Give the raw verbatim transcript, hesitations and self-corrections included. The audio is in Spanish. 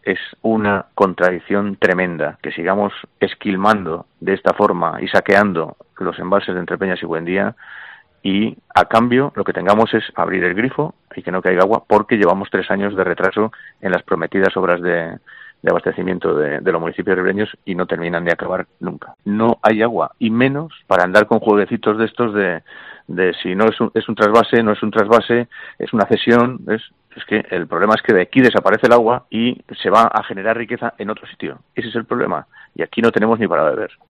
es una contradicción tremenda que sigamos esquilmando de esta forma y saqueando los embalses de Entrepeñas y Buendía, y a cambio lo que tengamos es abrir el grifo y que no caiga agua, porque llevamos tres años de retraso en las prometidas obras de, de abastecimiento de, de los municipios ribereños y no terminan de acabar nunca. No hay agua, y menos para andar con jueguecitos de estos de, de si no es un, es un trasvase, no es un trasvase, es una cesión. Es, es que el problema es que de aquí desaparece el agua y se va a generar riqueza en otro sitio. Ese es el problema, y aquí no tenemos ni para beber.